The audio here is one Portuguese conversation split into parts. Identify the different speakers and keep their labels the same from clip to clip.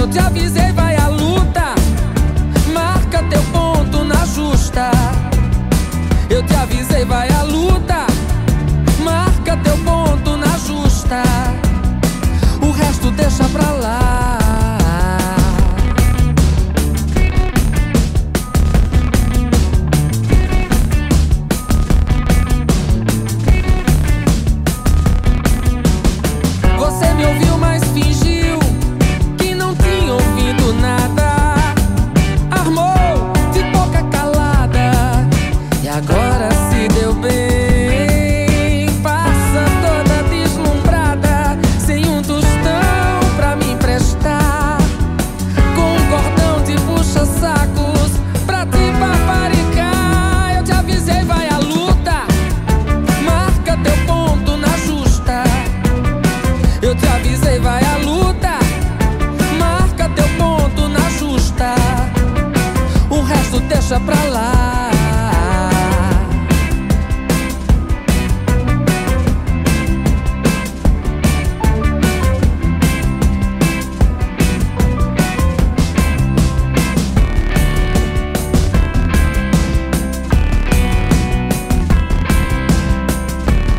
Speaker 1: Eu te avisei, vai à luta, marca teu ponto na justa. Eu te avisei, vai à luta, marca teu ponto na justa. O resto deixa pra lá. Você me ouviu, mas fingiu que não tinha ouvido nada. Armou de boca calada e agora se deu bem. Passa toda deslumbrada, sem um tostão pra me emprestar, com um cordão de puxa-sacos pra te paparicar. Eu te avisei, vai à luta, marca teu ponto na justa. Eu te avisei, vai à luta, marca teu ponto na justa. O resto deixa pra lá.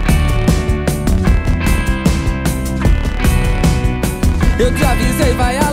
Speaker 1: Eu te avisei, vai à